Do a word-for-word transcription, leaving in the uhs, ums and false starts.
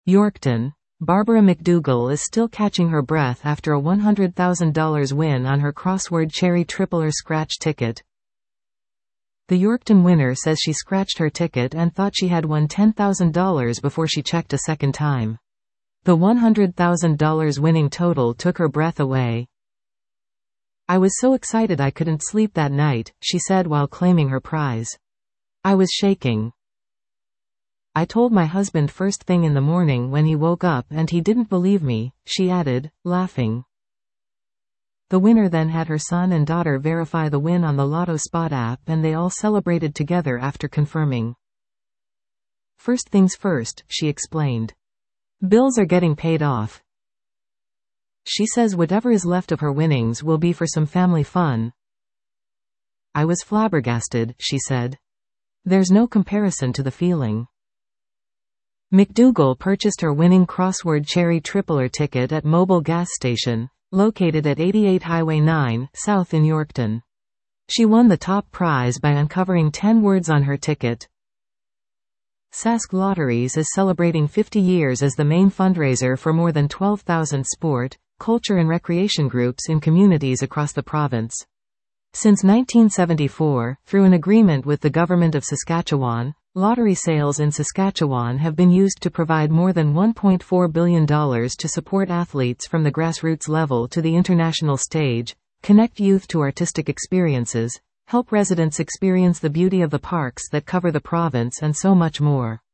Yorkton. Barbara McDougall is still catching her breath after a one hundred thousand dollars win on her crossword cherry tripler scratch ticket. The Yorkton winner says she scratched her ticket and thought she had won ten thousand dollars before she checked a second time. The one hundred thousand dollars winning total took her breath away. "I was so excited I couldn't sleep that night," she said while claiming her prize. "I was shaking. I told my husband first thing in the morning when he woke up and he didn't believe me," she added, laughing. The winner then had her son and daughter verify the win on the Lotto Spot app and they all celebrated together after confirming. "First things first," she explained. "Bills are getting paid off." She says whatever is left of her winnings will be for some family fun. "I was flabbergasted," she said. "There's no comparison to the feeling." McDougall purchased her winning crossword cherry tripler ticket at Mobil gas station, located at eighty-eight Highway nine, South in Yorkton. She won the top prize by uncovering ten words on her ticket. Sask Lotteries is celebrating fifty years as the main fundraiser for more than twelve thousand sport, culture and recreation groups in communities across the province. Since nineteen seventy-four, through an agreement with the Government of Saskatchewan, lottery sales in Saskatchewan have been used to provide more than one point four billion dollars to support athletes from the grassroots level to the international stage, connect youth to artistic experiences, help residents experience the beauty of the parks that cover the province and so much more.